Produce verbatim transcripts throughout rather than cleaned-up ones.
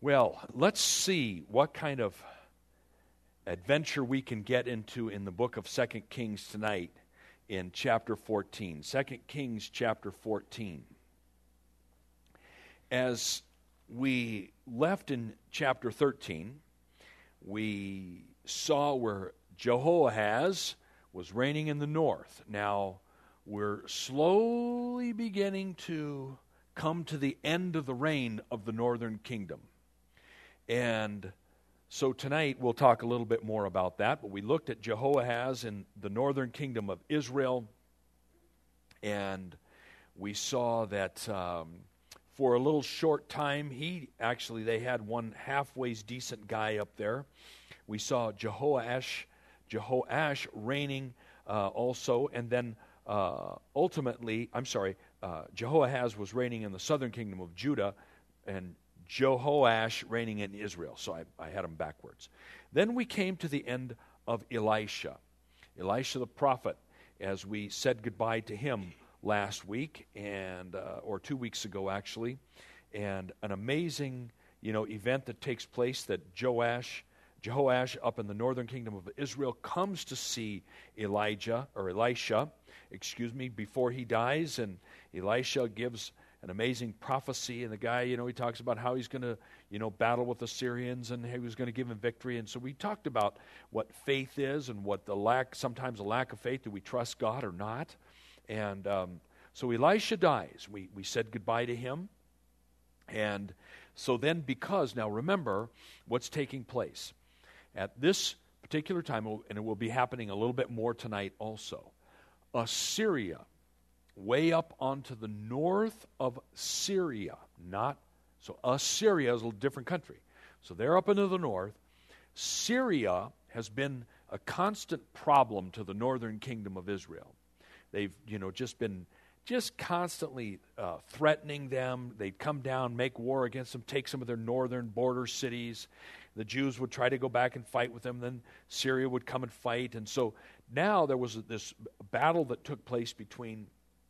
Well, let's see what kind of adventure we can get into in the book of Second Kings tonight in chapter fourteen. Second Kings chapter fourteen. As we left in chapter thirteen, we saw where Jehoahaz was reigning in the north. Now, we're slowly beginning to come to the end of the reign of the northern kingdom. And so tonight we'll talk a little bit more about that. But we looked at Jehoahaz in the northern kingdom of Israel, and we saw that um, for a little short time, he actually, they had one halfway decent guy up there. We saw Jehoash, Jehoash reigning uh, also, and then uh, ultimately, I'm sorry, uh, Jehoahaz was reigning in the southern kingdom of Judah, and Jehoash reigning in Israel. So I, I had them backwards. Then we came to the end of Elisha. Elisha the prophet, as we said goodbye to him last week, and uh, or two weeks ago actually, and an amazing, you know, event that takes place that Joash, Jehoash up in the northern kingdom of Israel comes to see Elijah, or Elisha, excuse me, before he dies, and Elisha gives an amazing prophecy, and the guy, you know, he talks about how he's going to, you know, battle with the Syrians, and he was going to give him victory. And so we talked about what faith is and what the lack, sometimes a lack of faith. Do we trust God or not? And um, so Elisha dies. We we said goodbye to him. And so then, because, now remember what's taking place. At this particular time, and it will be happening a little bit more tonight also, Assyria, way up onto the north of Syria, not, so Assyria is a different country. So they're up into the north. Syria has been a constant problem to the northern kingdom of Israel. They've, you know, just been just constantly uh, threatening them. They'd come down, make war against them, take some of their northern border cities. The Jews would try to go back and fight with them. Then Syria would come and fight. And so now there was this battle that took place between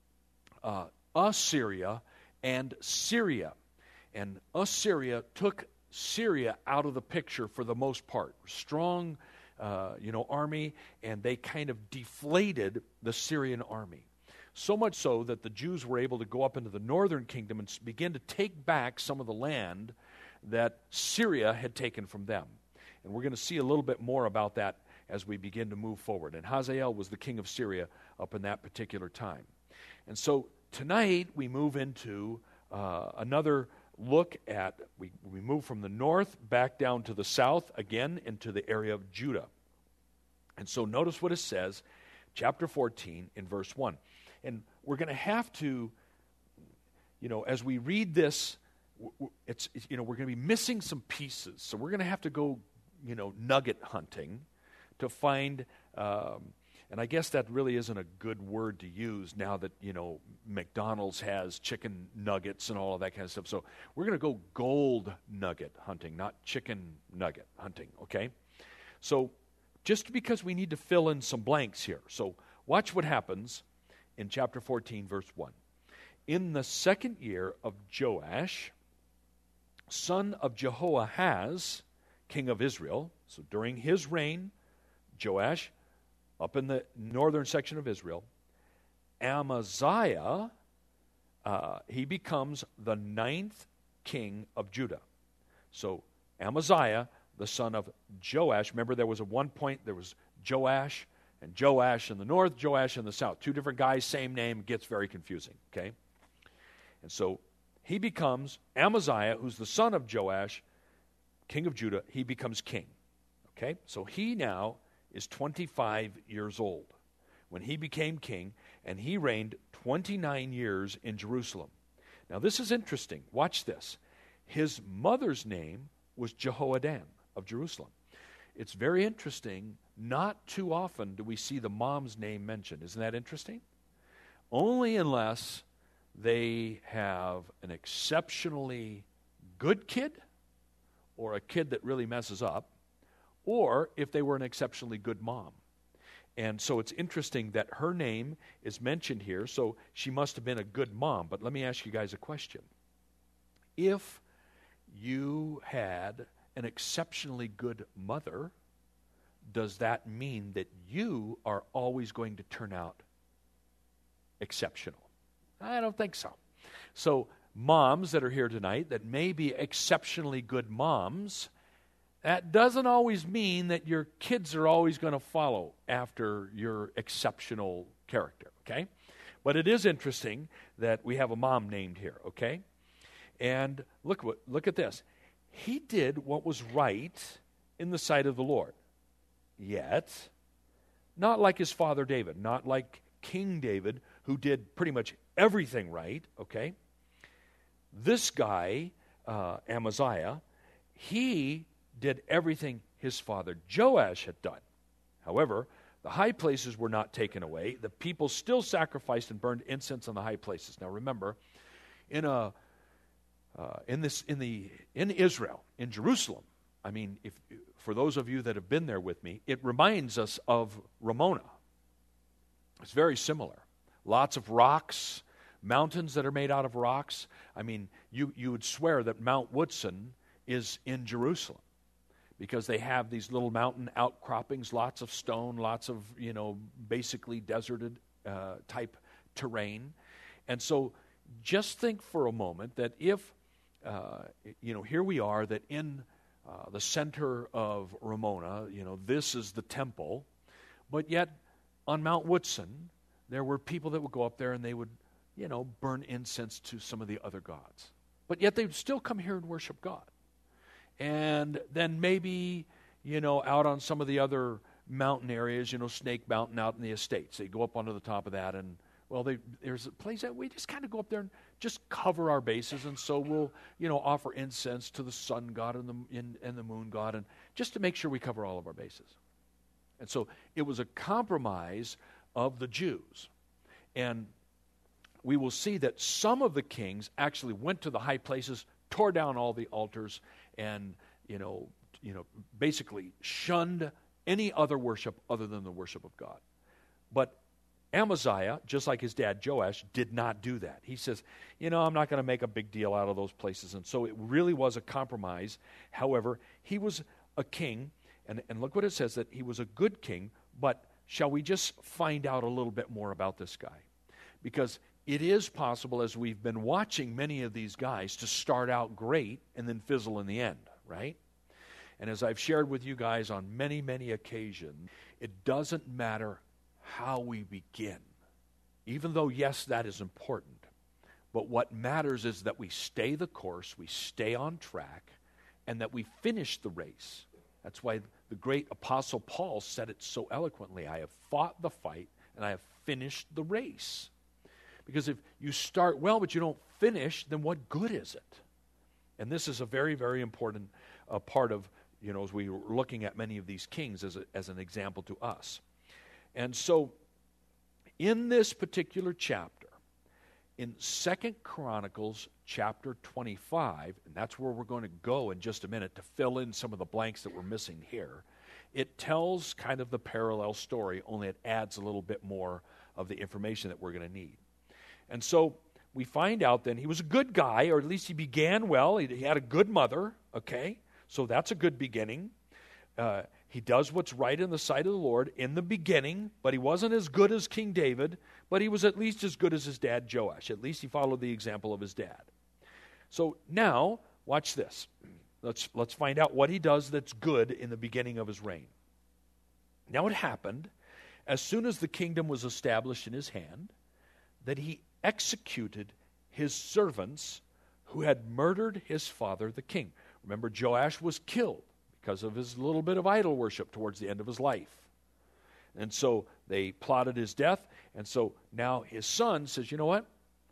Uh, Assyria and Syria. And Assyria took Syria out of the picture for the most part. Strong, uh, you know, army, and they kind of deflated the Syrian army. So much so that the Jews were able to go up into the northern kingdom and begin to take back some of the land that Syria had taken from them. And we're going to see a little bit more about that as we begin to move forward. And Hazael was the king of Syria up in that particular time. And so tonight we move into uh, another look at, we, we move from the north back down to the south, again into the area of Judah. And so notice what it says, chapter fourteen in verse one. And we're going to have to, you know, as we read this, it's, it's you know, we're going to be missing some pieces. So we're going to have to go, you know, nugget hunting to find... Um, And I guess that really isn't a good word to use now that, you know, McDonald's has chicken nuggets and all of that kind of stuff. So we're going to go gold nugget hunting, not chicken nugget hunting, okay? So just because we need to fill in some blanks here. So watch what happens in chapter fourteen, verse one. In the second year of Joash, son of Jehoahaz, king of Israel, so during his reign, Joash, up in the northern section of Israel, Amaziah, uh, he becomes the ninth king of Judah. So Amaziah, the son of Joash, remember there was at one point, there was Joash and Joash in the north, Joash in the south. Two different guys, same name, gets very confusing, okay? And so he becomes, Amaziah, who's the son of Joash, king of Judah, he becomes king, okay? So he now is twenty-five years old when he became king, and he reigned twenty-nine years in Jerusalem. Now this is interesting. Watch this. His mother's name was Jehoaddam of Jerusalem. It's very interesting. Not too often do we see the mom's name mentioned. Isn't that interesting? Only unless they have an exceptionally good kid or a kid that really messes up, or if they were an exceptionally good mom. And so it's interesting that her name is mentioned here, so she must have been a good mom. But let me ask you guys a question. If you had an exceptionally good mother, does that mean that you are always going to turn out exceptional? I don't think so. So moms that are here tonight that may be exceptionally good moms, that doesn't always mean that your kids are always going to follow after your exceptional character, okay? But it is interesting that we have a mom named here, okay? And look what look at this. He did what was right in the sight of the Lord. Yet, not like his father David, not like King David, who did pretty much everything right, okay? This guy, uh, Amaziah, he did everything his father Joash had done. However, the high places were not taken away. The people still sacrificed and burned incense on the high places. Now remember, in a uh, in this in the in Israel, in Jerusalem, I mean, if for those of you that have been there with me, it reminds us of Ramona. It's very similar. Lots of rocks, mountains that are made out of rocks. I mean, you you would swear that Mount Woodson is in Jerusalem, because they have these little mountain outcroppings, lots of stone, lots of, you know, basically deserted uh, type terrain. And so just think for a moment that if, uh, you know, here we are, that in uh, the center of Ramona, you know, this is the temple, but yet on Mount Woodson, there were people that would go up there and they would, you know, burn incense to some of the other gods. But yet they would still come here and worship God. And then maybe, you know, out on some of the other mountain areas, you know, Snake Mountain out in the estates, they go up onto the top of that, and, well, they, there's a place that we just kind of go up there and just cover our bases, and so we'll, you know, offer incense to the sun god and the, and, and the moon god, and just to make sure we cover all of our bases. And so it was a compromise of the Jews. And we will see that some of the kings actually went to the high places, tore down all the altars, and, you know, you know, basically shunned any other worship other than the worship of God. But Amaziah, just like his dad Joash, did not do that. He says, you know, I'm not going to make a big deal out of those places. And so it really was a compromise. However, he was a king, and, and look what it says, that he was a good king. But shall we just find out a little bit more about this guy? Because it is possible, as we've been watching many of these guys, to start out great and then fizzle in the end, right? And as I've shared with you guys on many, many occasions, it doesn't matter how we begin. Even though, yes, that is important. But what matters is that we stay the course, we stay on track, and that we finish the race. That's why the great Apostle Paul said it so eloquently. I have fought the fight, and I have finished the race. Because if you start well, but you don't finish, then what good is it? And this is a very, very important uh, part of, you know, as we were looking at many of these kings as, a, as an example to us. And so, in this particular chapter, in Second Chronicles chapter twenty-five, and that's where we're going to go in just a minute to fill in some of the blanks that we're missing here, it tells kind of the parallel story, only it adds a little bit more of the information that we're going to need. And so we find out then he was a good guy, or at least he began well. He, he had a good mother, okay? So that's a good beginning. Uh, he does what's right in the sight of the Lord in the beginning, but he wasn't as good as King David, but he was at least as good as his dad Joash. At least he followed the example of his dad. So now, watch this. Let's, let's find out what he does that's good in the beginning of his reign. Now it happened, as soon as the kingdom was established in his hand, that he executed his servants who had murdered his father the king. Remember, Joash was killed because of his little bit of idol worship towards the end of his life. And so they plotted his death, and so now his son says, you know what?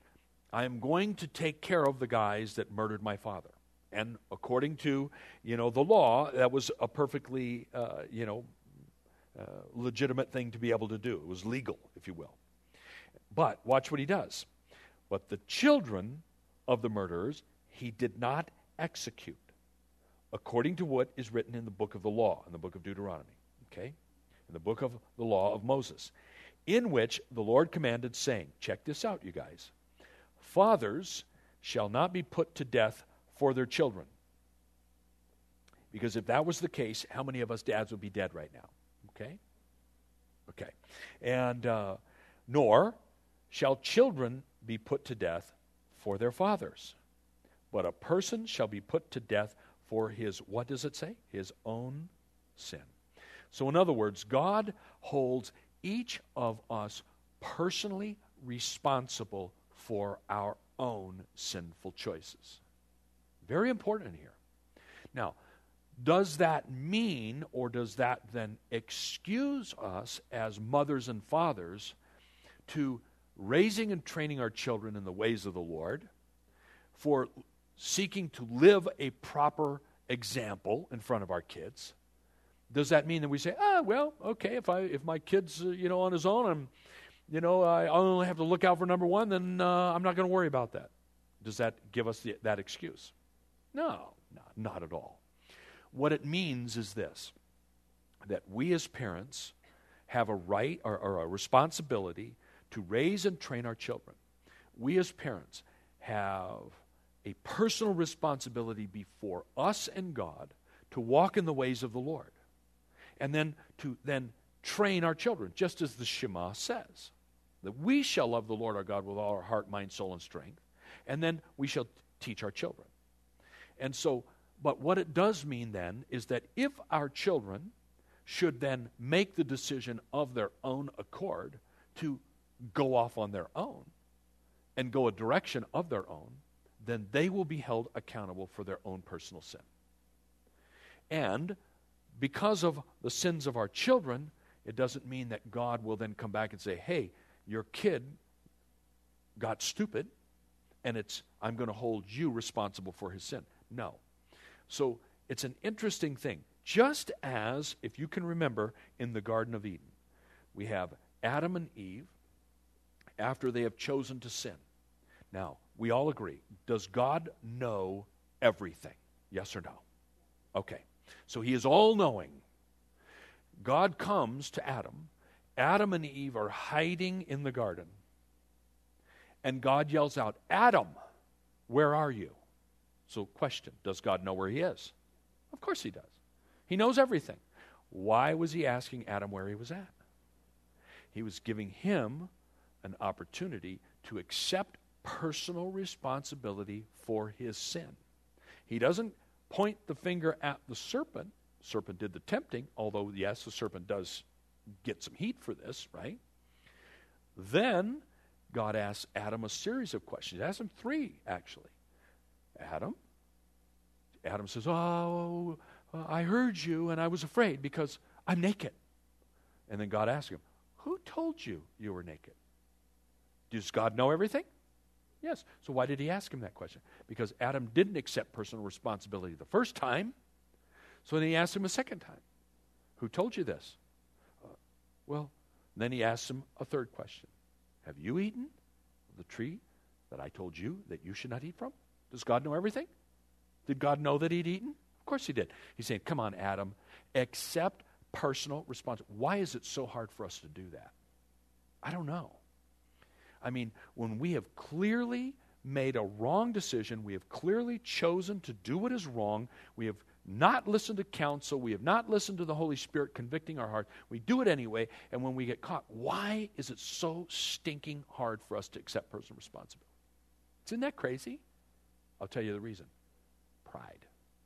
I am going to take care of the guys that murdered my father. And according to, you know, the law, that was a perfectly, uh, you know, uh, legitimate thing to be able to do. It was legal, if you will. But watch what he does. But the children of the murderers he did not execute, according to what is written in the book of the law, in the book of Deuteronomy, okay? In the book of the law of Moses, in which the Lord commanded, saying, check this out, you guys, fathers shall not be put to death for their children. Because if that was the case, how many of us dads would be dead right now? Okay? Okay. And, uh, nor shall children be put to death for their fathers, but a person shall be put to death for his, what does it say? His own sin. So in other words, God holds each of us personally responsible for our own sinful choices. Very important here. Now, does that mean, or does that then excuse us as mothers and fathers to raising and training our children in the ways of the Lord, for seeking to live a proper example in front of our kids? Does that mean that we say, ah, well, okay, if I if my kid's uh, you know on his own, I'm, you know, I only have to look out for number one, then uh, I'm not going to worry about that? Does that give us the, that excuse? No, no, not at all. What it means is this, that we as parents have a right or, or a responsibility to raise and train our children. We as parents have a personal responsibility before us and God to walk in the ways of the Lord. And then to then train our children, just as the Shema says, that we shall love the Lord our God with all our heart, mind, soul, and strength. And then we shall teach our children. And so, but what it does mean then is that if our children should then make the decision of their own accord to go off on their own and go a direction of their own, then they will be held accountable for their own personal sin. And because of the sins of our children, it doesn't mean that God will then come back and say, hey, your kid got stupid, and it's I'm going to hold you responsible for his sin. No. So it's an interesting thing. Just as, if you can remember, in the Garden of Eden, we have Adam and Eve after they have chosen to sin. Now, we all agree, does God know everything? Yes or no? Okay. So he is all-knowing. God comes to Adam. Adam and Eve are hiding in the garden. And God yells out, Adam, where are you? So question, does God know where he is? Of course he does. He knows everything. Why was he asking Adam where he was at? He was giving him an opportunity to accept personal responsibility for his sin. He doesn't point the finger at the serpent. The serpent did the tempting, although, yes, the serpent does get some heat for this, right? Then God asks Adam a series of questions. He asks him three, actually. Adam? Adam says, oh, I heard you and I was afraid because I'm naked. And then God asks him, who told you you were naked? Does God know everything? Yes. So why did he ask him that question? Because Adam didn't accept personal responsibility the first time. So then he asked him a second time, who told you this? Uh, well, then he asked him a third question. Have you eaten of the tree that I told you that you should not eat from? Does God know everything? Did God know that he'd eaten? Of course he did. He's saying, come on, Adam, accept personal responsibility. Why is it so hard for us to do that? I don't know. I mean, when we have clearly made a wrong decision, we have clearly chosen to do what is wrong, we have not listened to counsel, we have not listened to the Holy Spirit convicting our heart, we do it anyway, and when we get caught, why is it so stinking hard for us to accept personal responsibility? Isn't that crazy? I'll tell you the reason. Pride.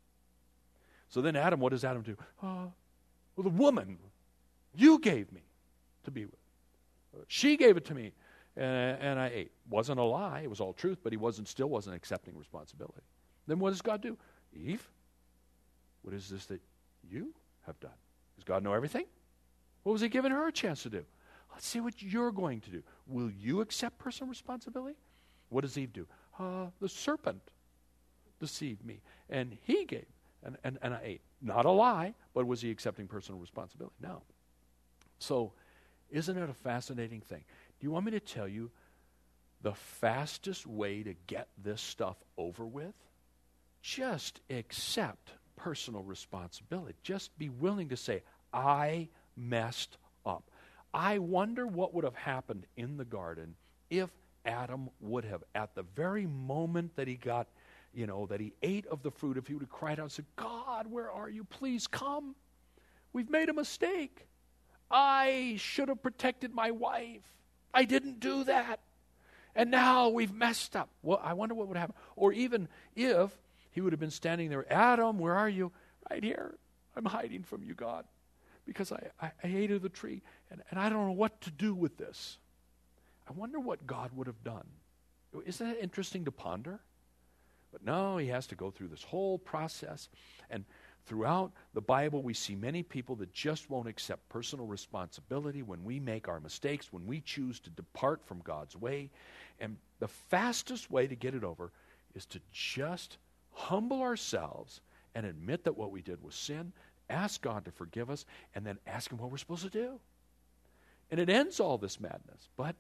So then Adam, what does Adam do? Uh, well, the woman you gave me to be with. She gave it to me, and, and I ate. Wasn't a lie. It was all truth, but he wasn't still wasn't accepting responsibility. Then what does God do? Eve, what is this that you have done? Does God know everything? What was he giving her a chance to do? Let's see what you're going to do. Will you accept personal responsibility? What does Eve do? Uh, the serpent deceived me, and he gave, and, and, and I ate. Not a lie, but was he accepting personal responsibility? No. So, isn't it a fascinating thing? Do you want me to tell you the fastest way to get this stuff over with? Just accept personal responsibility. Just be willing to say, I messed up. I wonder what would have happened in the garden if Adam would have, at the very moment that he got, you know, that he ate of the fruit, if he would have cried out and said, God, God, where are you? Please come. We've made a mistake. I should have protected my wife. I didn't do that. And now we've messed up. Well, I wonder what would happen. Or even if he would have been standing there, Adam, where are you? Right here. I'm hiding from you, God, because I, I, I hated the tree, and, and I don't know what to do with this. I wonder what God would have done. Isn't that interesting to ponder? But no, he has to go through this whole process. And throughout the Bible, we see many people that just won't accept personal responsibility when we make our mistakes, when we choose to depart from God's way. And the fastest way to get it over is to just humble ourselves and admit that what we did was sin, ask God to forgive us, and then ask him what we're supposed to do. And it ends all this madness. But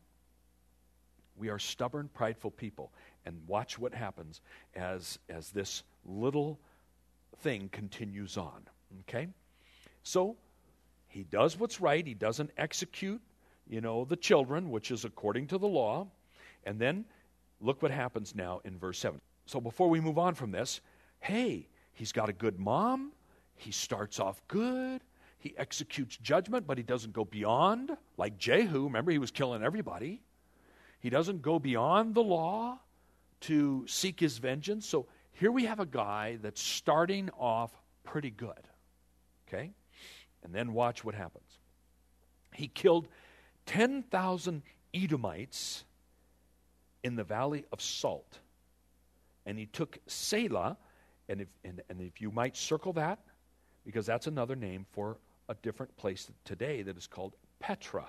we are stubborn, prideful people. And watch what happens as, as this little thing continues on. Okay? So, he does what's right. He doesn't execute, you know, the children, which is according to the law. And then, look what happens now in verse seven. So before we move on from this, hey, he's got a good mom. He starts off good. He executes judgment, but he doesn't go beyond. Like Jehu, remember, he was killing everybody. He doesn't go beyond the law to seek his vengeance. So here we have a guy that's starting off pretty good. Okay? And then watch what happens. He killed ten thousand Edomites in the Valley of Salt. And he took Selah, and if, and, and if you might circle that, because that's another name for a different place today that is called Petra,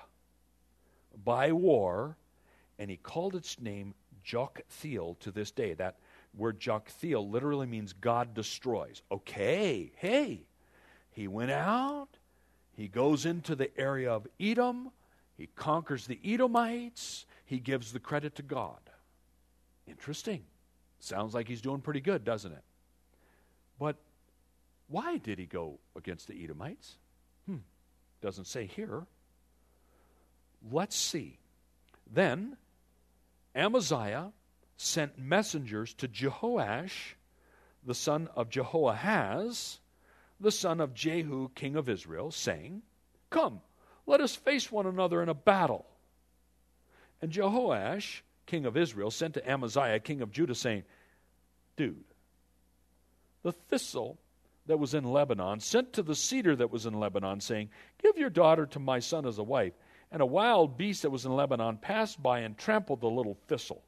by war, and he called its name Joktheel to this day. That word Joktheel literally means God destroys. Okay, hey, he went out, he goes into the area of Edom, he conquers the Edomites, he gives the credit to God. Interesting. Sounds like he's doing pretty good, doesn't it? But why did he go against the Edomites? Hmm, doesn't say here. Let's see. Then Amaziah sent messengers to Jehoash, the son of Jehoahaz, the son of Jehu, king of Israel, saying, "Come, let us face one another in a battle." And Jehoash, king of Israel, sent to Amaziah, king of Judah, saying, "Dude, the thistle that was in Lebanon sent to the cedar that was in Lebanon, saying, 'Give your daughter to my son as a wife.' And a wild beast that was in Lebanon passed by and trampled the little thistle."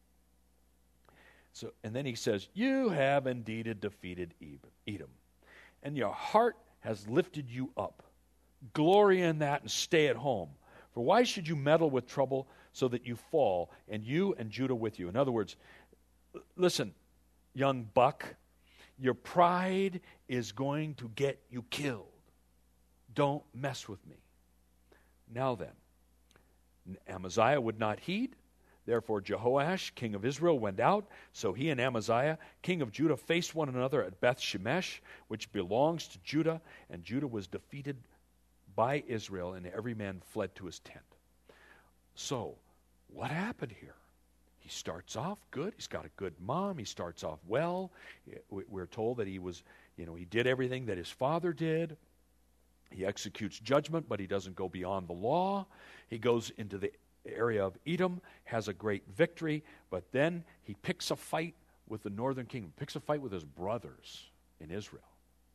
So, and then he says, "You have indeed defeated Edom, and your heart has lifted you up. Glory in that and stay at home. For why should you meddle with trouble so that you fall, and you and Judah with you?" In other words, listen, young buck, your pride is going to get you killed. Don't mess with me. Now then, Amaziah would not heed. Therefore Jehoash, king of Israel, went out. So he and Amaziah, king of Judah, faced one another at Beth Shemesh, which belongs to Judah. And Judah was defeated by Israel, and every man fled to his tent. So, what happened here? He starts off good. He's got a good mom. He starts off well. We're told that he was, you know, he did everything that his father did. He executes judgment, but he doesn't go beyond the law. He goes into the area of Edom, has a great victory, but then he picks a fight with the northern kingdom, picks a fight with his brothers in Israel.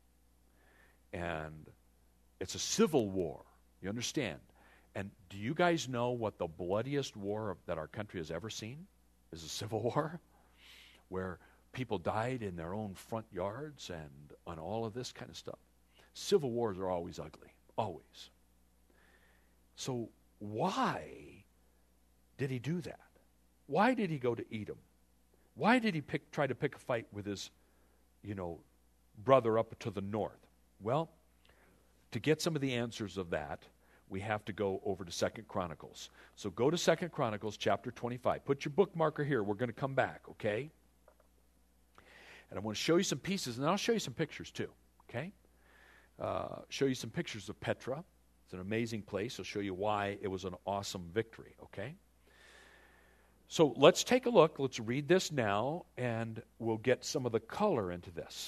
And it's a civil war, you understand? And do you guys know what the bloodiest war that our country has ever seen is? A civil war, where people died in their own front yards and on all of this kind of stuff. Civil wars are always ugly, always. So why did he do that? Why did he go to Edom? Why did he pick, try to pick a fight with his, you know, brother up to the north? Well, to get some of the answers of that, we have to go over to Second Chronicles. So go to Second Chronicles chapter twenty-five. Put your bookmarker here. We're going to come back, okay? And I want to show you some pieces, and I'll show you some pictures too, okay? Uh, show you some pictures of Petra. It's an amazing place. I'll show you why it was an awesome victory, okay? So let's take a look. Let's read this now, and we'll get some of the color into this.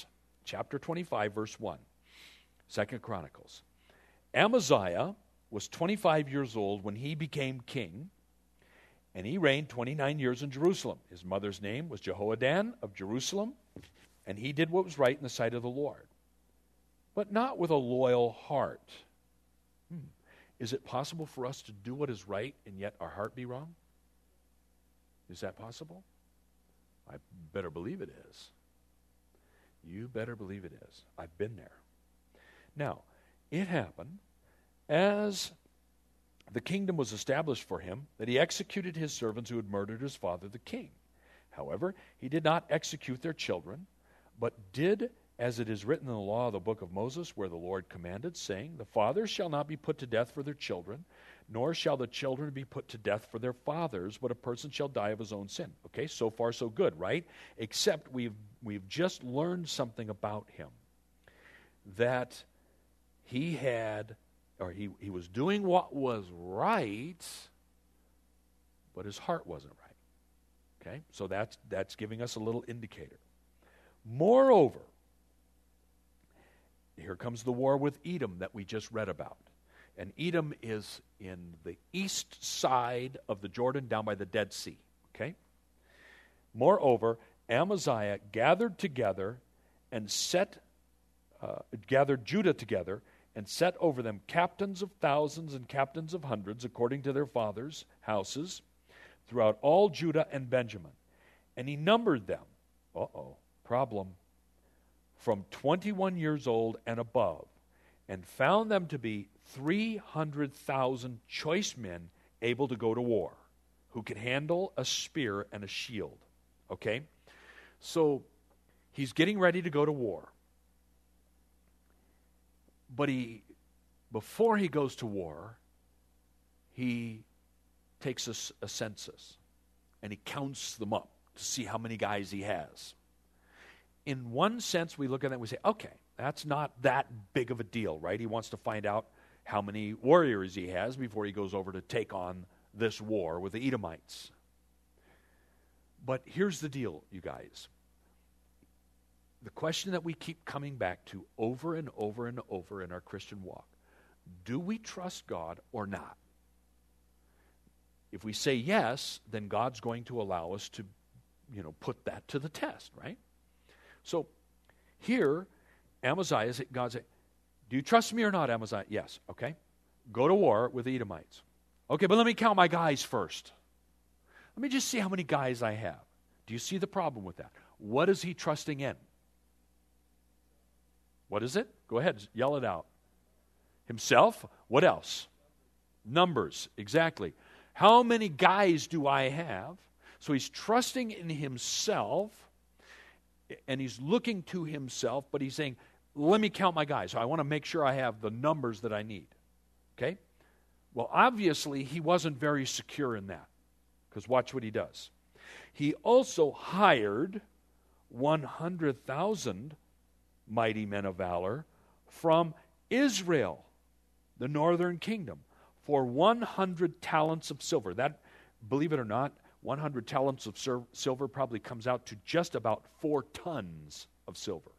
chapter twenty-five, verse one. Second Chronicles. Amaziah was twenty-five years old when he became king, and he reigned twenty-nine years in Jerusalem. His mother's name was Jehoadan of Jerusalem, and he did what was right in the sight of the Lord, but not with a loyal heart. Hmm. Is it possible for us to do what is right and yet our heart be wrong? Is that possible? I better believe it is. You better believe it is. I've been there. Now, it happened as the kingdom was established for him that he executed his servants who had murdered his father the king. However, he did not execute their children, but did as it is written in the law of the book of Moses, where the Lord commanded, saying, the fathers shall not be put to death for their children, nor shall the children be put to death for their fathers, but a person shall die of his own sin. Okay, so far so good, right? Except we've we've just learned something about him. That he had, or he, he was doing what was right, but his heart wasn't right. Okay, so that's that's giving us a little indicator. Moreover, here comes the war with Edom that we just read about. And Edom is in the east side of the Jordan, down by the Dead Sea. Okay? Moreover, Amaziah gathered together and set, uh, gathered Judah together and set over them captains of thousands and captains of hundreds, according to their fathers' houses, throughout all Judah and Benjamin. And he numbered them. Uh-oh, problem. From twenty-one years old and above, and found them to be three hundred thousand choice men able to go to war, who could handle a spear and a shield. Okay? So, he's getting ready to go to war. But he, before he goes to war, he takes a, a census, and he counts them up to see how many guys he has. In one sense, we look at that and we say, okay, that's not that big of a deal, right? He wants to find out how many warriors he has before he goes over to take on this war with the Edomites. But here's the deal, you guys. The question that we keep coming back to over and over and over in our Christian walk, do we trust God or not? If we say yes, then God's going to allow us to, you know, put that to the test, right? So, here, Amaziah, God said, do you trust me or not, Amaziah? Yes, okay. Go to war with the Edomites. Okay, but let me count my guys first. Let me just see how many guys I have. Do you see the problem with that? What is he trusting in? What is it? Go ahead, yell it out. Himself? What else? Numbers, exactly. How many guys do I have? So he's trusting in himself, and he's looking to himself, but he's saying, let me count my guys. So I want to make sure I have the numbers that I need. Okay? Well, obviously, he wasn't very secure in that, because watch what he does. He also hired one hundred thousand mighty men of valor from Israel, the northern kingdom, for one hundred talents of silver. That, believe it or not, one hundred talents of sil- silver probably comes out to just about four tons of silver.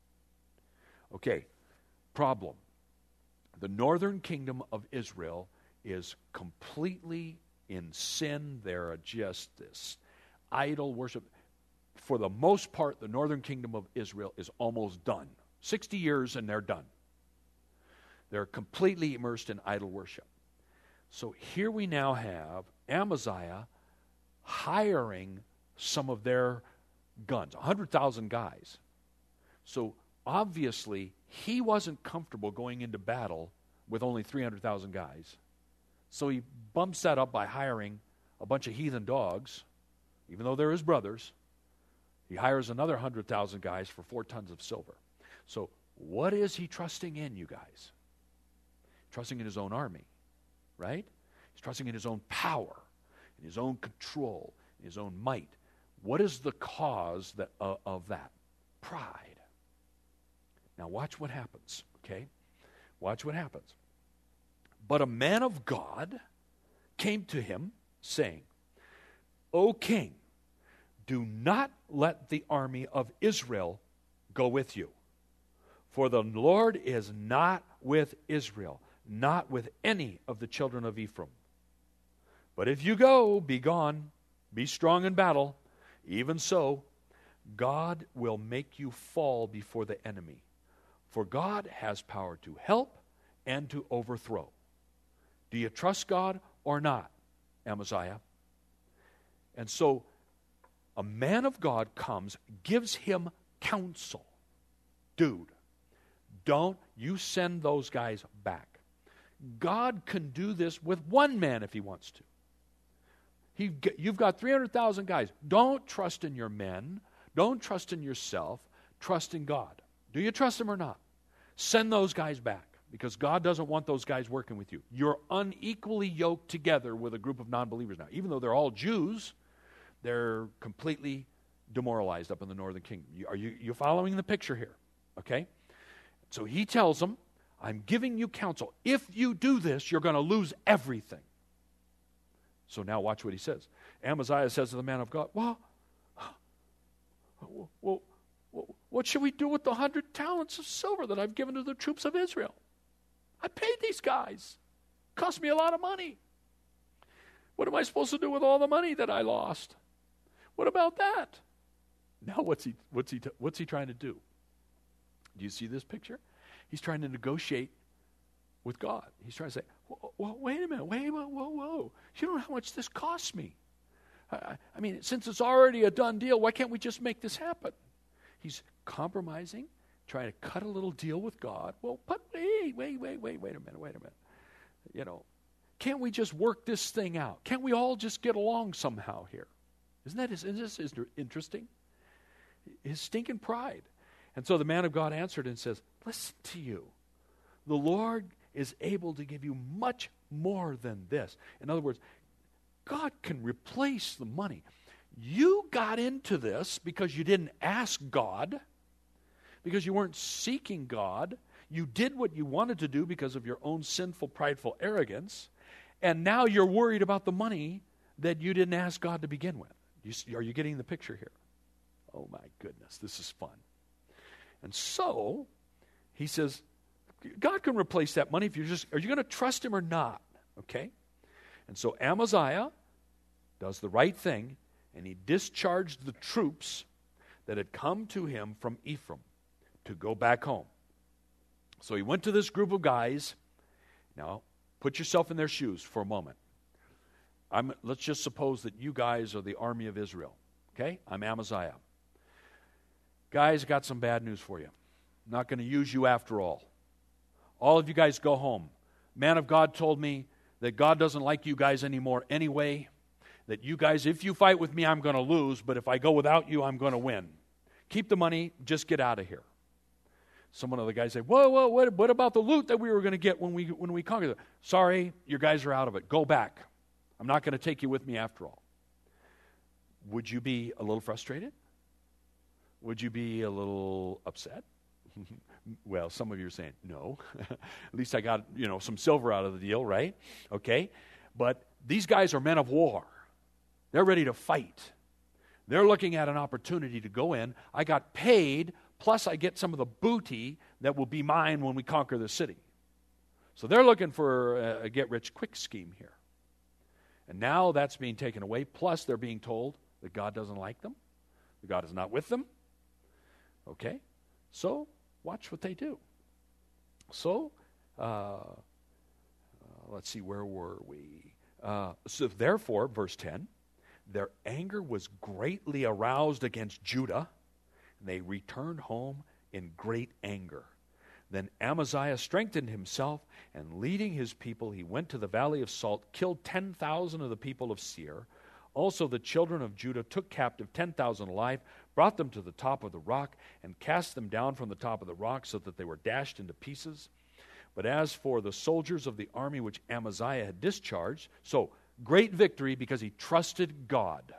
Okay, problem. The northern kingdom of Israel is completely in sin. They're just this idol worship. For the most part, the northern kingdom of Israel is almost done. sixty years and they're done. They're completely immersed in idol worship. So here we now have Amaziah hiring some of their guns, one hundred thousand guys. So obviously, he wasn't comfortable going into battle with only three hundred thousand guys. So he bumps that up by hiring a bunch of heathen dogs, even though they're his brothers. He hires another one hundred thousand guys for four tons of silver. So what is he trusting in, you guys? Trusting in his own army, right? He's trusting in his own power, in his own control, in his own might. What is the cause that, uh, of that? Pride. Now watch what happens, okay? Watch what happens. But a man of God came to him, saying, O king, do not let the army of Israel go with you. For the Lord is not with Israel, not with any of the children of Ephraim. But if you go, be gone, be strong in battle. Even so, God will make you fall before the enemy. For God has power to help and to overthrow. Do you trust God or not, Amaziah? And so a man of God comes, gives him counsel. Dude, don't you send those guys back. God can do this with one man if he wants to. He, you've got three hundred thousand guys. Don't trust in your men. Don't trust in yourself. Trust in God. Do you trust him or not? Send those guys back, because God doesn't want those guys working with you. You're unequally yoked together with a group of non-believers now. Even though they're all Jews, they're completely demoralized up in the northern kingdom. You, are you you following the picture here? Okay? So he tells them, I'm giving you counsel. If you do this, you're going to lose everything. So now watch what he says. Amaziah says to the man of God, well, well, what should we do with the hundred talents of silver that I've given to the troops of Israel? I paid these guys. It cost me a lot of money. What am I supposed to do with all the money that I lost? What about that? Now what's he what's he what's he trying to do? Do you see this picture? He's trying to negotiate with God. He's trying to say, whoa, whoa, wait a minute, wait, whoa, whoa, whoa. You don't know how much this costs me. I, I mean, since it's already a done deal, why can't we just make this happen? He's compromising, trying to cut a little deal with God. Well, but wait, wait, wait, wait, wait a minute, wait a minute. You know, can't we just work this thing out? Can't we all just get along somehow here? Isn't that isn't this interesting? His stinking pride. And so the man of God answered and says, listen to you. The Lord is able to give you much more than this. In other words, God can replace the money. You got into this because you didn't ask God, because you weren't seeking God. You did what you wanted to do because of your own sinful, prideful arrogance, and now you're worried about the money that you didn't ask God to begin with. You, are you getting the picture here? Oh my goodness, this is fun. And so, he says, God can replace that money if you're just, are you going to trust him or not? Okay? And so Amaziah does the right thing, and he discharged the troops that had come to him from Ephraim to go back home. So he went to this group of guys. Now, put yourself in their shoes for a moment. I'm, let's just suppose that you guys are the army of Israel. Okay? I'm Amaziah. Guys, got some bad news for you. I'm not going to use you after all. All of you guys go home. Man of God told me that God doesn't like you guys anymore anyway. That you guys, if you fight with me, I'm going to lose. But if I go without you, I'm going to win. Keep the money. Just get out of here. Some of the guys say, whoa, whoa, what, what about the loot that we were going to get when we when we conquered it? Sorry, your guys are out of it. Go back. I'm not going to take you with me after all. Would you be a little frustrated? Would you be a little upset? Well, some of you are saying, no. At least I got, you know, some silver out of the deal, right? Okay. But these guys are men of war. They're ready to fight. They're looking at an opportunity to go in. I got paid, plus I get some of the booty that will be mine when we conquer the city. So they're looking for a, a get-rich-quick scheme here. And now that's being taken away, plus they're being told that God doesn't like them, that God is not with them. Okay? So, watch what they do. So, uh, uh, let's see, where were we? Uh, so, therefore, verse ten, their anger was greatly aroused against Judah, and they returned home in great anger. Then Amaziah strengthened himself, and leading his people, he went to the valley of Salt, killed ten thousand of the people of Seir. Also the children of Judah took captive ten thousand alive, brought them to the top of the rock, and cast them down from the top of the rock so that they were dashed into pieces. But as for the soldiers of the army which Amaziah had discharged, so great victory because he trusted God.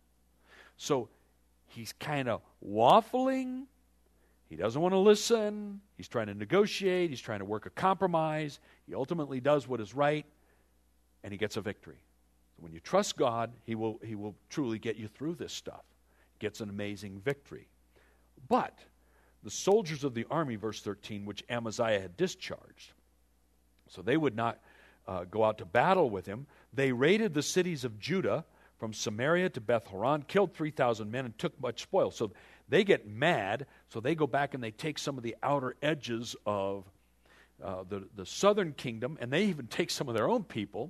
So he's kind of waffling. He doesn't want to listen. He's trying to negotiate. He's trying to work a compromise. He ultimately does what is right, and he gets a victory. When you trust God, he will, he will truly get you through this stuff. Gets an amazing victory. But the soldiers of the army, verse thirteen, which Amaziah had discharged. So they would not uh, go out to battle with him. They raided the cities of Judah from Samaria to Beth Horon, killed three thousand men, and took much spoil. So they get mad, so they go back and they take some of the outer edges of uh, the, the southern kingdom, and they even take some of their own people,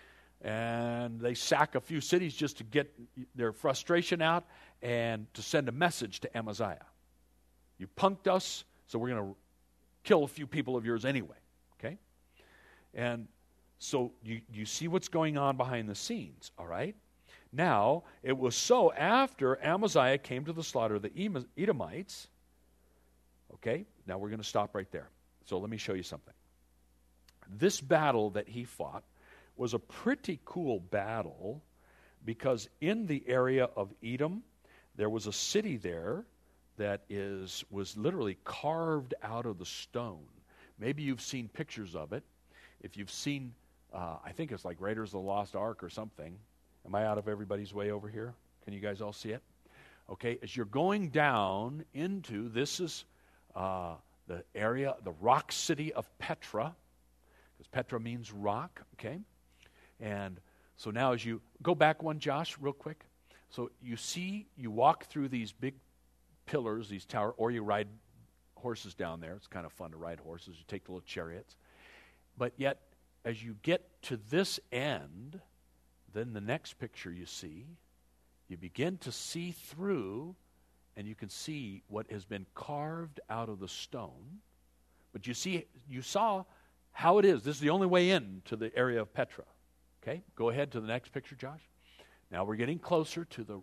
and they sack a few cities just to get their frustration out and to send a message to Amaziah. You punked us, so we're going to kill a few people of yours anyway. Okay? And so you, you see what's going on behind the scenes, all right? Now, it was so after Amaziah came to the slaughter of the Edomites. Okay? Now we're going to stop right there. So let me show you something. This battle that he fought was a pretty cool battle because in the area of Edom, there was a city there that is was literally carved out of the stone. Maybe you've seen pictures of it. If you've seen, uh, I think it's like Raiders of the Lost Ark or something. Am I out of everybody's way over here? Can you guys all see it? Okay, as you're going down into, this is uh, the area, the rock city of Petra, because Petra means rock, okay? And so now as you, go back one, Josh, real quick. So you see, you walk through these big pillars, these tower, or you ride horses down there. It's kind of fun to ride horses. You take the little chariots. But yet, as you get to this end, then the next picture you see, you begin to see through, and you can see what has been carved out of the stone. But you see, you saw how it is. This is the only way in to the area of Petra. Okay, go ahead to the next picture, Josh. Now we're getting closer to the,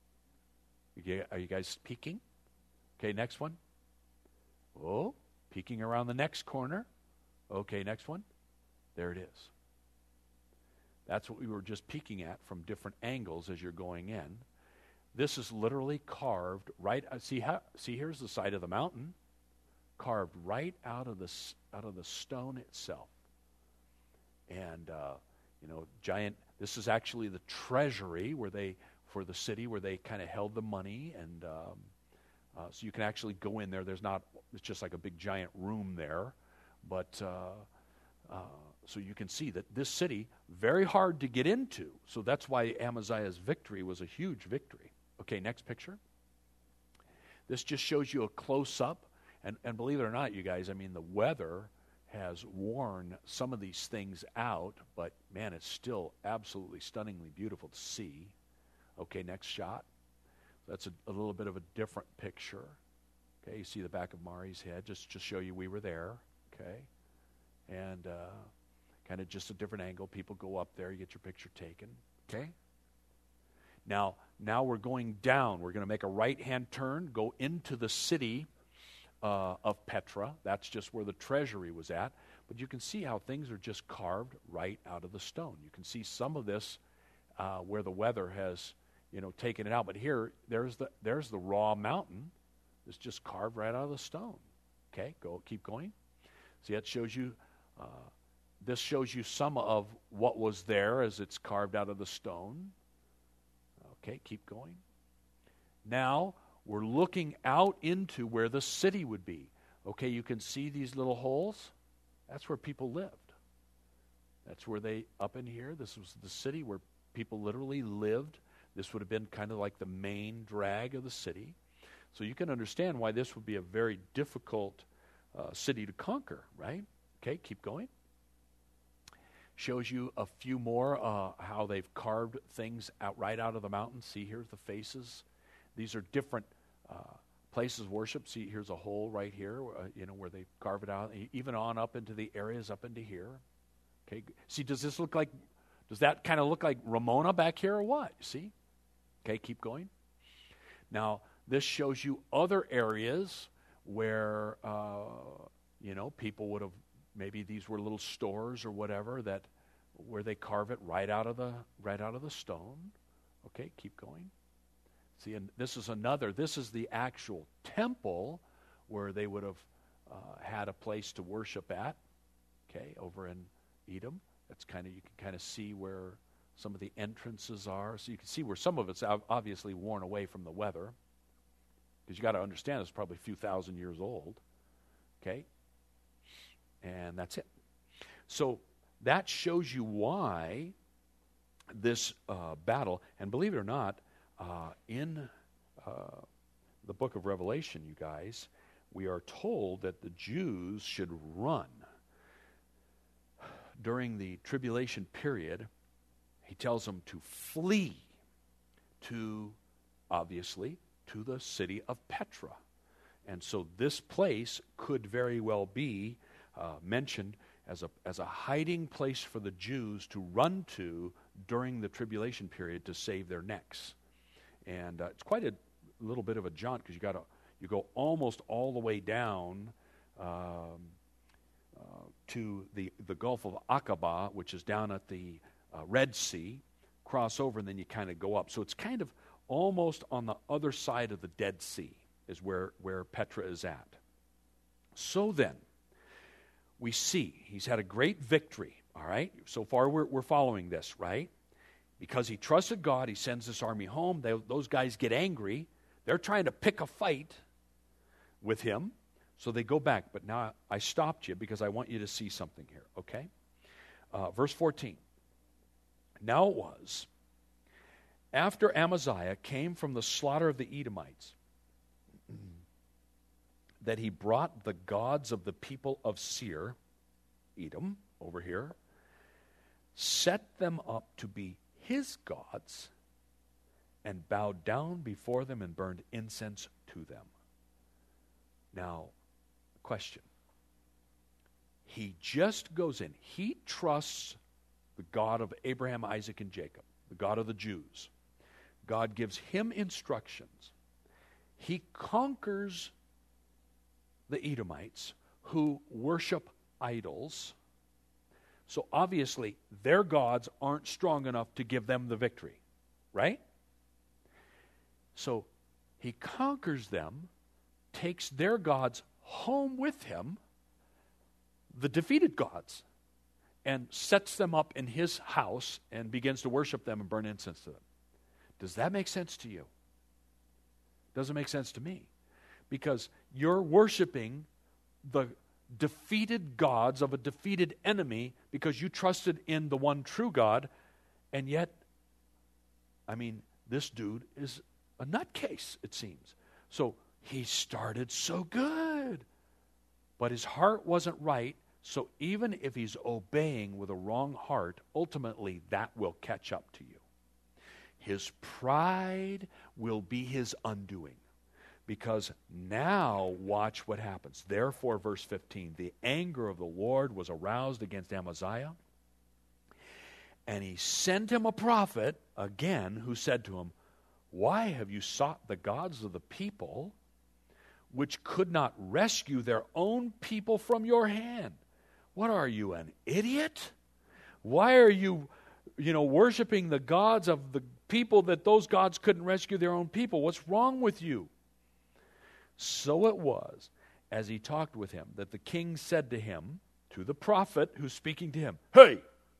are you guys peeking? Okay, next one. Oh, peeking around the next corner. Okay, next one. There it is. That's what we were just peeking at from different angles as you're going in. This is literally carved right, uh, see how, see here's the side of the mountain, carved right out of the, out of the stone itself. And, uh, you know, giant, this is actually the treasury where they, for the city where they kind of held the money. And um, uh, so you can actually go in there. There's not, it's just like a big giant room there. But, uh, uh, so you can see that this city, very hard to get into. So that's why Amaziah's victory was a huge victory. Okay, next picture. This just shows you a close-up. And, and believe it or not, you guys, I mean, the weather has worn some of these things out, but man, it's still absolutely stunningly beautiful to see. Okay, next shot. That's a, a little bit of a different picture. Okay, you see the back of Mari's head, just to show you we were there. Okay, and uh, kind of just a different angle. People go up there, you get your picture taken. Okay. Now, now we're going down. We're going to make a right-hand turn, go into the city Uh, of Petra. That's just where the treasury was at. But you can see how things are just carved right out of the stone. You can see some of this uh, where the weather has, you know, taken it out. But here, there's the there's the raw mountain. It's just carved right out of the stone. Okay, go keep going. See, that shows you. Uh, this shows you some of what was there as it's carved out of the stone. Okay, keep going. Now we're looking out into where the city would be. Okay, you can see these little holes. That's where people lived. That's where they, up in here, this was the city where people literally lived. This would have been kind of like the main drag of the city. So you can understand why this would be a very difficult uh, city to conquer, right? Okay, keep going. Shows you a few more uh, how they've carved things out right out of the mountain. See, here's the faces. These are different uh, places of worship. See, here's a hole right here, uh, you know, where they carve it out, even on up into the areas up into here. Okay. See, does this look like, does that kind of look like Ramona back here or what? See? Okay, keep going. Now, this shows you other areas where, uh, you know, people would have, maybe these were little stores or whatever that, where they carve it right out of the, right out of the stone. Okay, keep going. See, and this is another, this is the actual temple where they would have uh, had a place to worship at, okay, over in Edom. That's kind of, you can kind of see where some of the entrances are. So you can see where some of it's obviously worn away from the weather. Because you got to understand it's probably a few thousand years old. Okay? And that's it. So that shows you why this uh, battle, and believe it or not, uh, in uh, the book of Revelation, you guys, we are told that the Jews should run. During the tribulation period, he tells them to flee to, obviously, to the city of Petra. And so this place could very well be uh, mentioned as a, as a hiding place for the Jews to run to during the tribulation period to save their necks. And uh, it's quite a little bit of a jaunt because you got to you go almost all the way down um, uh, to the, the Gulf of Aqaba, which is down at the uh, Red Sea, cross over, and then you kind of go up. So it's kind of almost on the other side of the Dead Sea is where, where Petra is at. So then, we see he's had a great victory, all right? So far we're, we're following this, right? Because he trusted God, he sends this army home. They, those guys get angry. They're trying to pick a fight with him. So they go back. But now I stopped you because I want you to see something here, okay? Uh, verse fourteen. Now it was, after Amaziah came from the slaughter of the Edomites, that he brought the gods of the people of Seir, Edom, over here, set them up to be his gods, and bowed down before them and burned incense to them. Now, question. He just goes in. He trusts the God of Abraham, Isaac, and Jacob, the God of the Jews. God gives him instructions. He conquers the Edomites who worship idols. So obviously, their gods aren't strong enough to give them the victory, right? So he conquers them, takes their gods home with him, the defeated gods, and sets them up in his house and begins to worship them and burn incense to them. Does that make sense to you? Doesn't make sense to me. Because you're worshiping the defeated gods of a defeated enemy because you trusted in the one true God, and yet, I mean, this dude is a nutcase, it seems. So he started so good, but his heart wasn't right, so even if he's obeying with a wrong heart, ultimately that will catch up to you. His pride will be his undoing. Because now, watch what happens. Therefore, verse fifteen, the anger of the Lord was aroused against Amaziah, and he sent him a prophet, again, who said to him, why have you sought the gods of the people, which could not rescue their own people from your hand? What are you, an idiot? Why are you, you know, worshiping the gods of the people that those gods couldn't rescue their own people? What's wrong with you? So it was, as he talked with him, that the king said to him, to the prophet who's speaking to him, hey,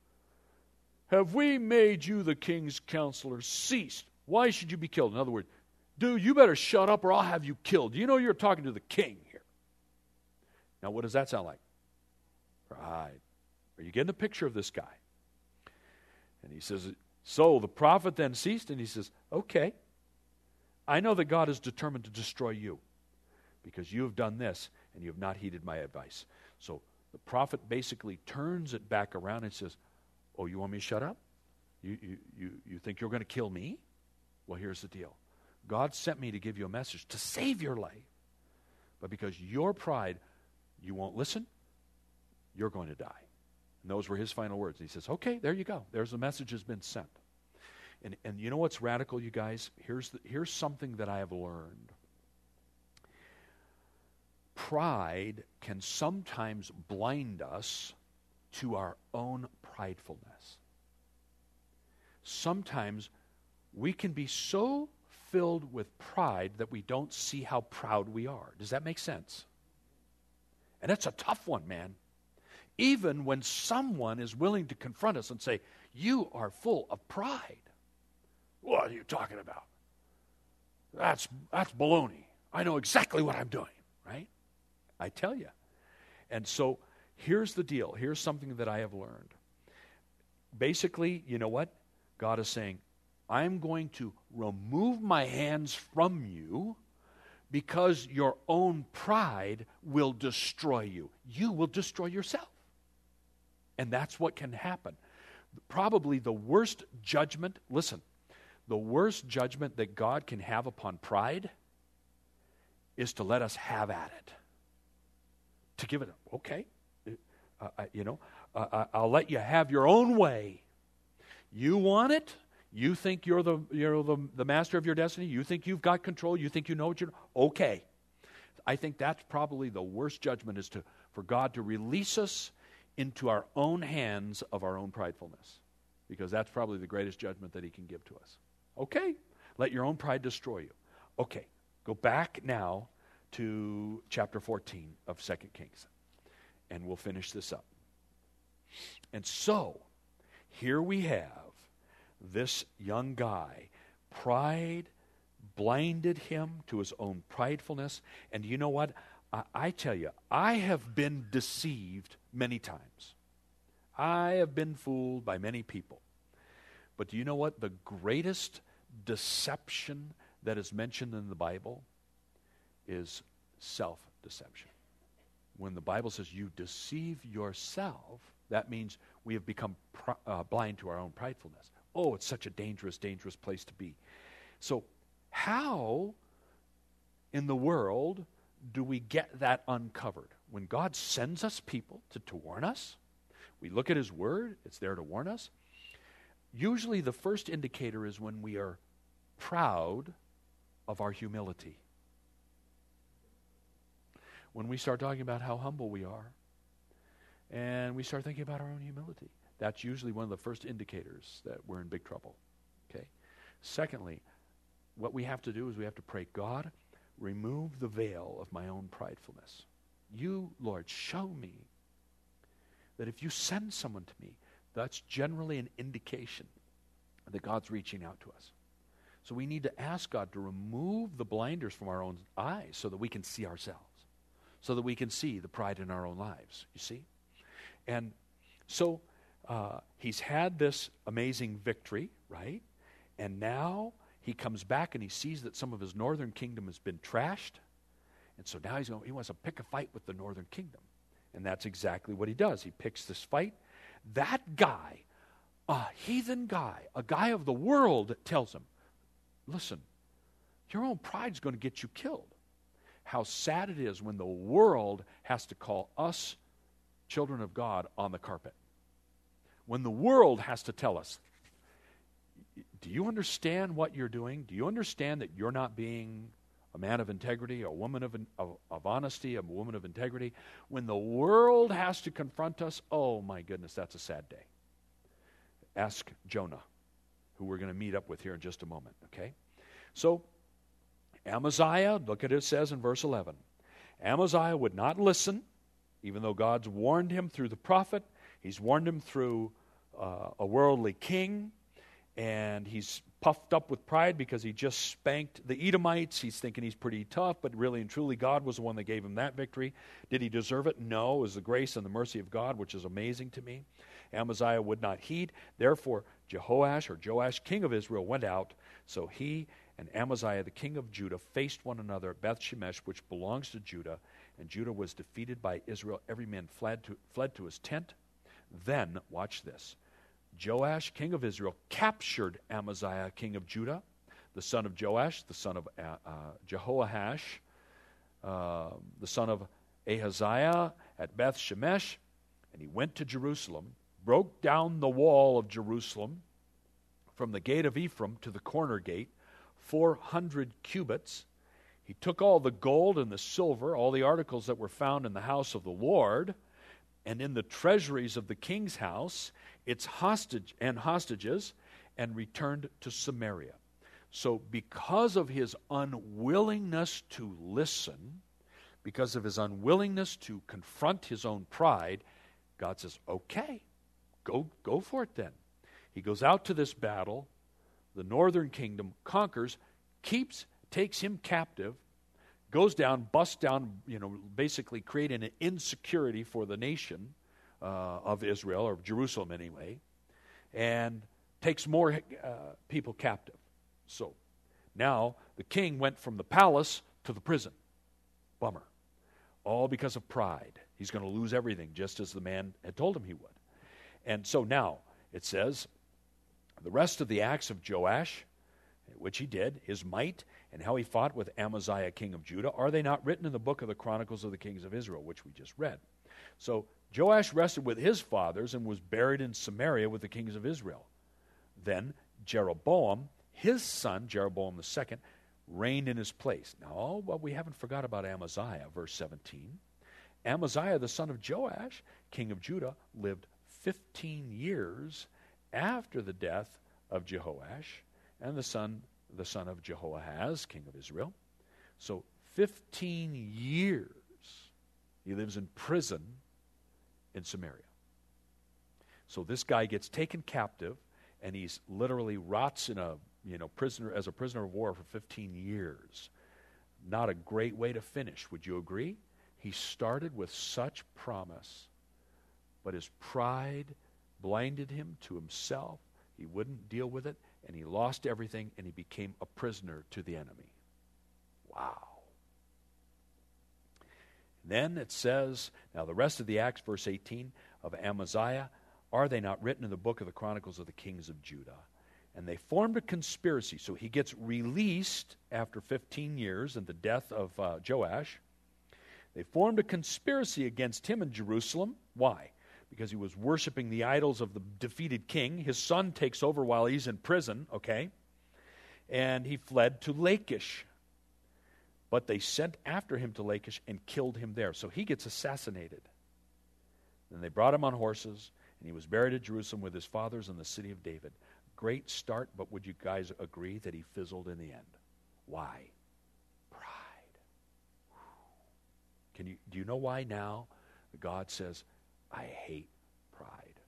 have we made you the king's counselor? Ceased. Why should you be killed? In other words, dude, you better shut up or I'll have you killed. You know you're talking to the king here. Now, what does that sound like? Pride. Are you getting a picture of this guy? And he says, so the prophet then ceased, and he says, okay, I know that God is determined to destroy you, because you have done this and you have not heeded my advice. So the prophet basically turns it back around and says, oh, you want me to shut up? You, you, you, you think you're going to kill me? Well, here's the deal. God sent me to give you a message to save your life. But because your pride, you won't listen, you're going to die. And those were his final words. He says, okay, there you go. There's the message has been sent. And, and you know what's radical, you guys? Here's, the, here's something that I have learned. Pride can sometimes blind us to our own pridefulness. Sometimes we can be so filled with pride that we don't see how proud we are. Does that make sense? And that's a tough one, man. Even when someone is willing to confront us and say, you are full of pride. What are you talking about? That's, that's baloney. I know exactly what I'm doing, right? I tell you. And so here's the deal. Here's something that I have learned. Basically, you know what? God is saying, I'm going to remove my hands from you because your own pride will destroy you. You will destroy yourself. And that's what can happen. Probably the worst judgment, listen, the worst judgment that God can have upon pride is to let us have at it. To give it, okay, uh, I, you know, uh, I'll let you have your own way. You want it? You think you're the you're the, the master of your destiny? You think you've got control? You think you know what you're okay. I think that's probably the worst judgment, is to for God to release us into our own hands of our own pridefulness. Because that's probably the greatest judgment that he can give to us. Okay, let your own pride destroy you. Okay, go back now to chapter fourteen of Second Kings, and we'll finish this up. And so, here we have this young guy. Pride blinded him to his own pridefulness. And you know what? I, I tell you, I have been deceived many times. I have been fooled by many people. But do you know what? The greatest deception that is mentioned in the Bible is self-deception. When the Bible says you deceive yourself, that means we have become pr- uh, blind to our own pridefulness. Oh, it's such a dangerous, dangerous place to be. So how in the world do we get that uncovered? When God sends us people to, to warn us, we look at his word, it's there to warn us. Usually the first indicator is when we are proud of our humility. When we start talking about how humble we are, and we start thinking about our own humility, that's usually one of the first indicators that we're in big trouble. Okay. Secondly, what we have to do is we have to pray, God, remove the veil of my own pridefulness. You, Lord, show me that if you send someone to me, that's generally an indication that God's reaching out to us. So we need to ask God to remove the blinders from our own eyes so that we can see ourselves, so that we can see the pride in our own lives, you see? And so uh, he's had this amazing victory, right? And now he comes back and he sees that some of his northern kingdom has been trashed. And so now he's going, he wants to pick a fight with the northern kingdom. And that's exactly what he does. He picks this fight. That guy, a heathen guy, a guy of the world, tells him, listen, your own pride's going to get you killed. How sad it is when the world has to call us, children of God, on the carpet. When the world has to tell us, do you understand what you're doing? Do you understand that you're not being a man of integrity, a woman of, of, of honesty, a woman of integrity? When the world has to confront us, oh my goodness, that's a sad day. Ask Jonah, who we're going to meet up with here in just a moment, okay? So, Amaziah, look at it, it says in verse eleven, Amaziah would not listen, even though God's warned him through the prophet. He's warned him through uh, a worldly king, and he's puffed up with pride because he just spanked the Edomites. He's thinking he's pretty tough, but really and truly God was the one that gave him that victory. Did he deserve it? No. It was the grace and the mercy of God, which is amazing to me. Amaziah would not heed. Therefore, Jehoash, or Joash, king of Israel, went out. So he and Amaziah, the king of Judah, faced one another at Beth Shemesh, which belongs to Judah. And Judah was defeated by Israel. Every man fled to, fled to his tent. Then, watch this, Joash, king of Israel, captured Amaziah, king of Judah, the son of Joash, the son of uh, uh, Jehoash, uh, the son of Ahaziah, at Beth Shemesh, and he went to Jerusalem, broke down the wall of Jerusalem from the gate of Ephraim to the corner gate, four hundred cubits. He took all the gold and the silver, all the articles that were found in the house of the Lord, and in the treasuries of the king's house, its hostage and hostages, and returned to Samaria. So because of his unwillingness to listen, because of his unwillingness to confront his own pride, God says, okay, go, go for it then. He goes out to this battle. The northern kingdom conquers, keeps, takes him captive. goes down, busts down, you know, basically creating an insecurity for the nation uh, of Israel, or Jerusalem anyway, and takes more uh, people captive. So now the king went from the palace to the prison. Bummer. All because of pride. He's going to lose everything, just as the man had told him he would. And so now it says, the rest of the acts of Joash, which he did, his might, and how he fought with Amaziah king of Judah, are they not written in the book of the Chronicles of the Kings of Israel, which we just read? So Joash rested with his fathers and was buried in Samaria with the kings of Israel. Then Jeroboam, his son, Jeroboam the second, reigned in his place. Now, oh, well, we haven't forgot about Amaziah, verse seventeen. Amaziah, the son of Joash, king of Judah, lived fifteen years after the death of Jehoash, and the son, the son of Jehoahaz, king of Israel. So fifteen years he lives in prison in Samaria. So this guy gets taken captive, and he's literally rots in a you know prisoner as a prisoner of war for fifteen years. Not a great way to finish, would you agree? He started with such promise, but his pride blinded him to himself. He wouldn't deal with it, and he lost everything, and he became a prisoner to the enemy. Wow. Then it says, now the rest of the Acts, verse eighteen, of Amaziah, are they not written in the book of the Chronicles of the Kings of Judah? And they formed a conspiracy. So he gets released after fifteen years and the death of uh, Joash. They formed a conspiracy against him in Jerusalem. Why? Because he was worshiping the idols of the defeated king. His son takes over while he's in prison, okay? And he fled to Lachish. But they sent after him to Lachish and killed him there. So he gets assassinated. Then they brought him on horses, and he was buried at Jerusalem with his fathers in the city of David. Great start, but would you guys agree that he fizzled in the end? Why? Pride. Can you, do you know why now God says, I hate pride?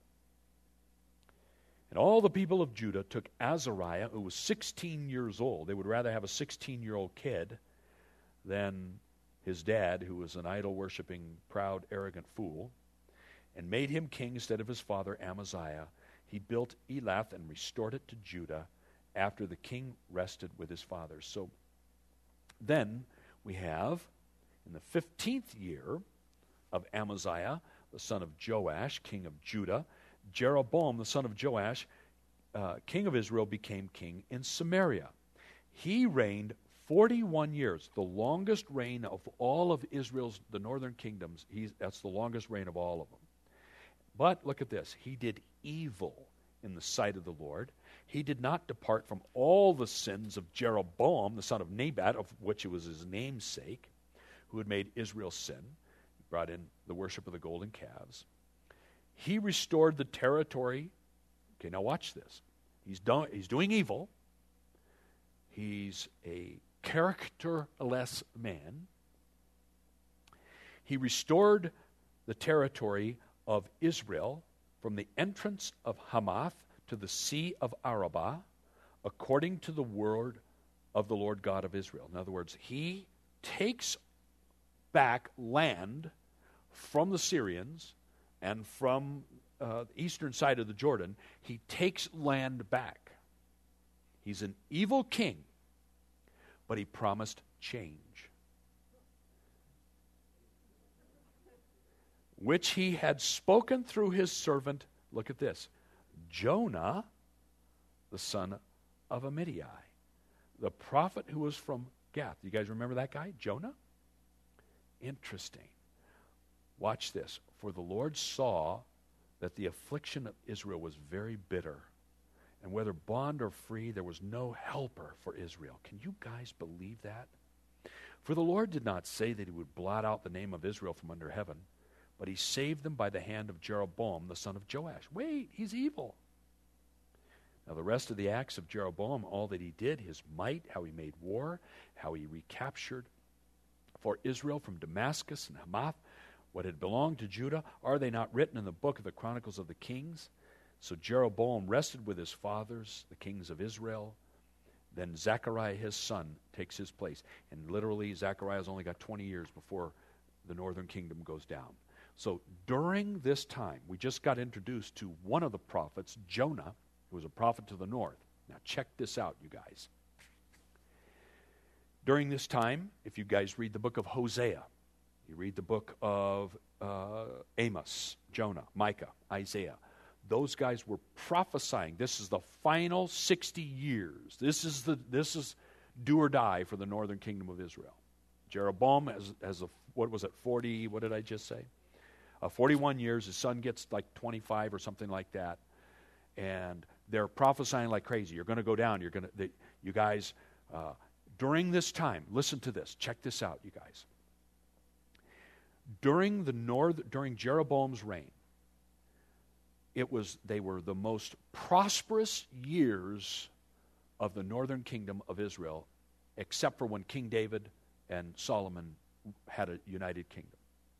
And all the people of Judah took Azariah, who was sixteen years old. They would rather have a sixteen-year-old kid than his dad, who was an idol-worshiping, proud, arrogant fool, and made him king instead of his father Amaziah. He built Elath and restored it to Judah after the king rested with his fathers. So then we have, in the fifteenth year of Amaziah, the son of Joash, king of Judah, Jeroboam, the son of Joash, uh, king of Israel, became king in Samaria. He reigned forty-one years, the longest reign of all of Israel's, the northern kingdoms. He's, that's the longest reign of all of them. But look at this. He did evil in the sight of the Lord. He did not depart from all the sins of Jeroboam, the son of Nebat, of which it was his namesake, who had made Israel sin. He brought in the worship of the golden calves. He restored the territory. Okay, now watch this. He's, done, he's doing evil. He's a characterless man. He restored the territory of Israel from the entrance of Hamath to the Sea of Arabah, according to the word of the Lord God of Israel. In other words, he takes back land from the Syrians and from uh, the eastern side of the Jordan. He takes land back. He's an evil king, but he promised change, which he had spoken through his servant, look at this, Jonah, the son of Amittai, the prophet who was from Gath. You guys remember that guy, Jonah? Interesting. Watch this. For the Lord saw that the affliction of Israel was very bitter, and whether bond or free, there was no helper for Israel. Can you guys believe that? For the Lord did not say that he would blot out the name of Israel from under heaven, but he saved them by the hand of Jeroboam, the son of Joash. Wait, he's evil. Now the rest of the acts of Jeroboam, all that he did, his might, how he made war, how he recaptured for Israel from Damascus and Hamath what had belonged to Judah, are they not written in the book of the Chronicles of the Kings? So Jeroboam rested with his fathers, the kings of Israel. Then Zechariah, his son, takes his place. And literally, Zechariah's only got twenty years before the northern kingdom goes down. So during this time, we just got introduced to one of the prophets, Jonah, who was a prophet to the north. Now check this out, you guys. During this time, if you guys read the book of Hosea, you read the book of uh, Amos, Jonah, Micah, Isaiah, those guys were prophesying. This is the final sixty years. This is the this is do or die for the northern kingdom of Israel. Jeroboam has, has a, what was it, forty, what did I just say? Uh, forty-one years. His son gets like twenty-five or something like that. And they're prophesying like crazy. You're going to go down. You're going to, you guys, uh, during this time, listen to this. Check this out, you guys. During the north, during Jeroboam's reign, it was they were the most prosperous years of the northern kingdom of Israel, except for when King David and Solomon had a united kingdom.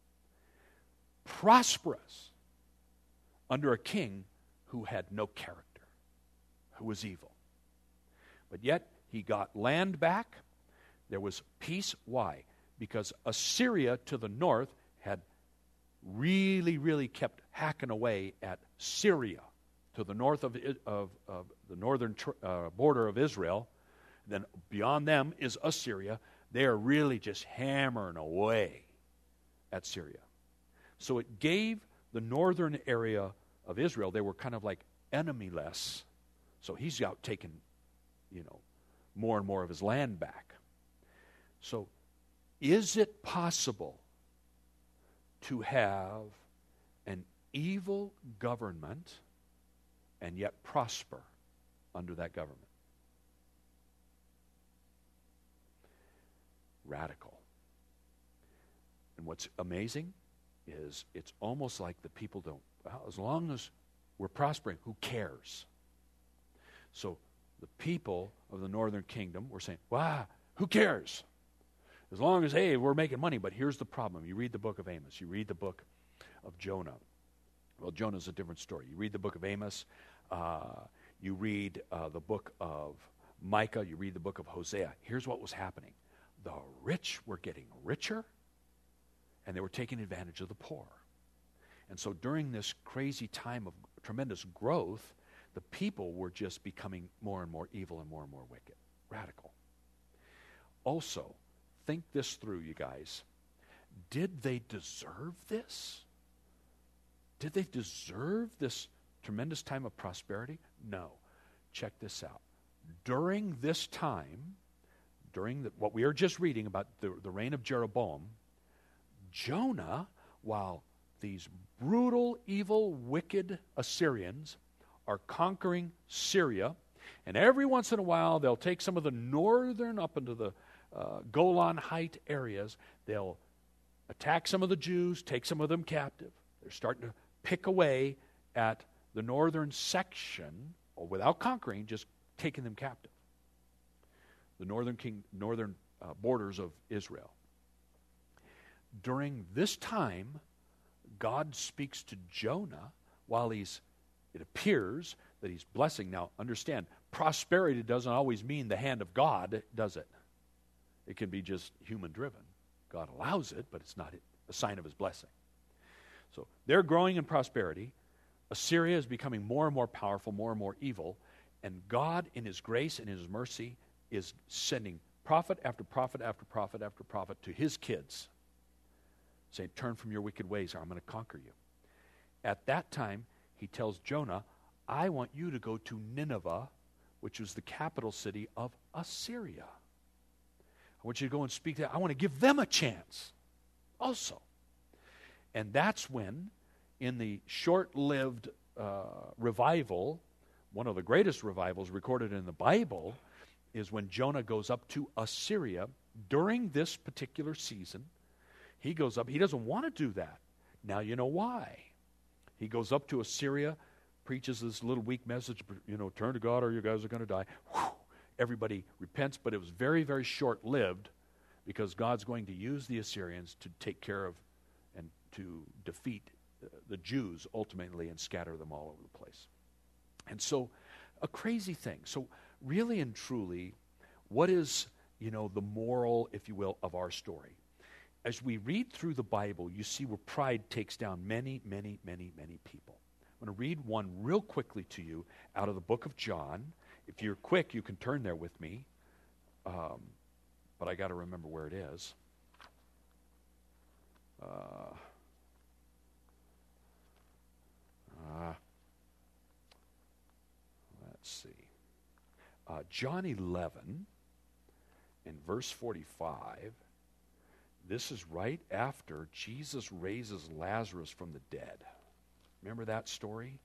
Prosperous under a king who had no character, who was evil. But yet he got land back. There was peace. Why? Because Assyria to the north had really, really kept hacking away at Syria to the north of, of, of the northern uh, border of Israel. Then beyond them is Assyria. They are really just hammering away at Syria. So it gave the northern area of Israel, they were kind of like enemy-less. So he's out taking, you know, more and more of his land back. So is it possible to have an evil government and yet prosper under that government? Radical. And what's amazing is it's almost like the people don't, well, as long as we're prospering, who cares? So the people of the northern kingdom were saying, wow, who cares? As long as, hey, we're making money. But here's the problem. You read the book of Amos. You read the book of Jonah. Well, Jonah's a different story. You read the book of Amos. Uh, you read uh, the book of Micah. You read the book of Hosea. Here's what was happening. The rich were getting richer, and they were taking advantage of the poor. And so during this crazy time of tremendous growth, the people were just becoming more and more evil and more and more wicked, radical. Also, think this through, you guys. Did they deserve this? Did they deserve this tremendous time of prosperity? No. Check this out. During this time, during the, what we are just reading about the, the reign of Jeroboam, Jonah, while these brutal, evil, wicked Assyrians are conquering Syria, and every once in a while they'll take some of the northern up into the uh, Golan Height areas. They'll attack some of the Jews, take some of them captive. They're starting to pick away at the northern section, or without conquering, just taking them captive. The northern king, northern uh, borders of Israel. During this time, God speaks to Jonah while he's, it appears that he's blessing. Now, understand, prosperity doesn't always mean the hand of God, does it? It can be just human-driven. God allows it, but it's not a sign of his blessing. So they're growing in prosperity. Assyria is becoming more and more powerful, more and more evil. And God, in his grace and his mercy, is sending prophet after prophet after prophet after prophet to his kids, saying, turn from your wicked ways or I'm going to conquer you. At that time, he tells Jonah, I want you to go to Nineveh, which was the capital city of Assyria. I want you to go and speak to them. I want to give them a chance also. And that's when, in the short-lived uh, revival, one of the greatest revivals recorded in the Bible, is when Jonah goes up to Assyria during this particular season. He goes up. He doesn't want to do that. Now you know why. He goes up to Assyria, preaches this little weak message, you know, turn to God or you guys are going to die. Whew. Everybody repents, but it was very, very short-lived because God's going to use the Assyrians to take care of and to defeat the Jews ultimately and scatter them all over the place. And so, a crazy thing. So, really and truly, what is, you know, the moral, if you will, of our story? As we read through the Bible, you see where pride takes down many, many, many, many people. I'm going to read one real quickly to you out of the book of John. If you're quick, you can turn there with me. Um, but I got to remember where it is. Uh, uh, let's see. Uh, John eleven, in verse forty-five, this is right after Jesus raises Lazarus from the dead. Remember that story?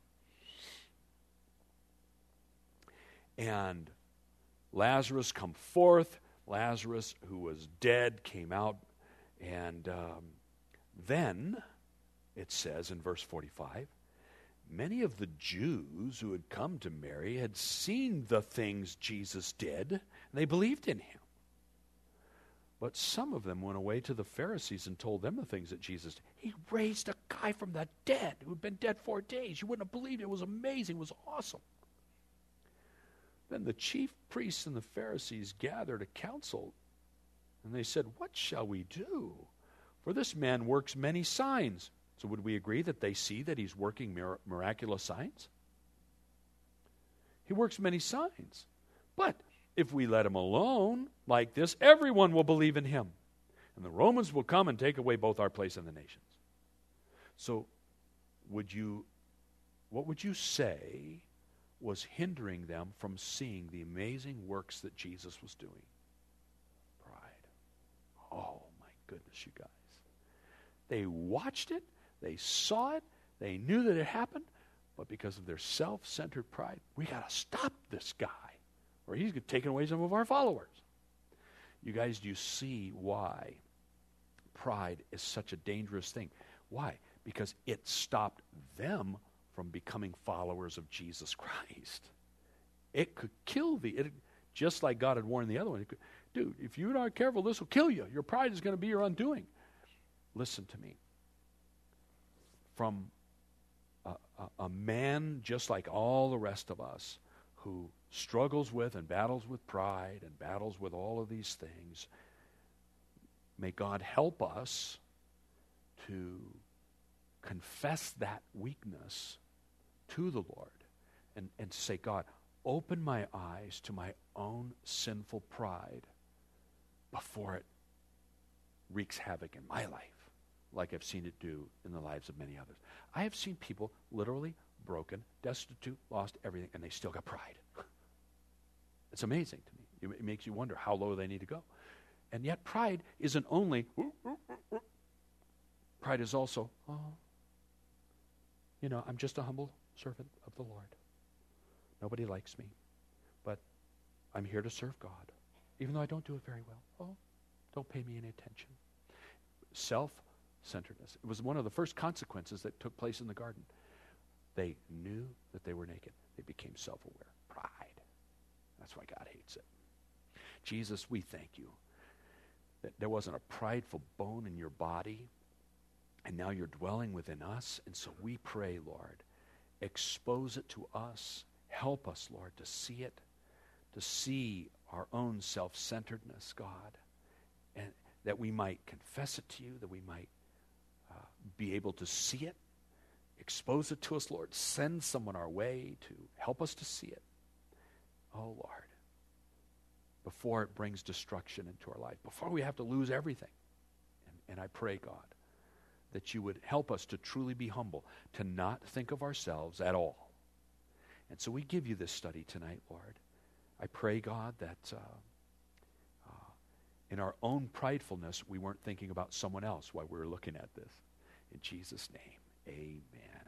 And Lazarus come forth. Lazarus, who was dead, came out. And um, then, it says in verse forty-five, many of the Jews who had come to Mary had seen the things Jesus did, and they believed in him. But some of them went away to the Pharisees and told them the things that Jesus did. He raised a guy from the dead who had been dead four days. You wouldn't have believed it. It was amazing. It was awesome. Then the chief priests and the Pharisees gathered a council, and they said, what shall we do? For this man works many signs. So would we agree that they see that he's working mir- miraculous signs? He works many signs. But if we let him alone like this, everyone will believe in him. And the Romans will come and take away both our place and the nations. So would you, what would you say was hindering them from seeing the amazing works that Jesus was doing? Pride. Oh my goodness, you guys. They watched it, they saw it, they knew that it happened, but because of their self-centered pride, we got to stop this guy, or he's taking away some of our followers. You guys, do you see why pride is such a dangerous thing? Why? Because it stopped them from becoming followers of Jesus Christ. It could kill the, it, just like God had warned the other one. It could, dude, if you're not careful, this will kill you. Your pride is going to be your undoing. Listen to me. From a, a, a man just like all the rest of us who struggles with and battles with pride and battles with all of these things, may God help us to confess that weakness to the Lord and, and say, God, open my eyes to my own sinful pride before it wreaks havoc in my life, like I've seen it do in the lives of many others. I have seen people literally broken, destitute, lost everything, and they still got pride. It's amazing to me. It makes you wonder how low they need to go. And yet pride isn't only, pride is also, oh, you know, I'm just a humble servant of the Lord. Nobody likes me, but I'm here to serve God, even though I don't do it very well. Oh, don't pay me any attention. Self-centeredness. It was one of the first consequences that took place in the garden. They knew that they were naked. They became self-aware. Pride. That's why God hates it. Jesus, we thank you that there wasn't a prideful bone in your body, and now you're dwelling within us. And so we pray, Lord, expose it to us. Help us, Lord, to see it, to see our own self-centeredness, God, and that we might confess it to you, that we might uh, be able to see it. Expose it to us, Lord. Send someone our way to help us to see it. Oh, Lord, before it brings destruction into our life, before we have to lose everything. And, and I pray, God, that you would help us to truly be humble, to not think of ourselves at all. And so we give you this study tonight, Lord. I pray, God, that uh, uh, in our own pridefulness, we weren't thinking about someone else while we were looking at this. In Jesus' name, amen.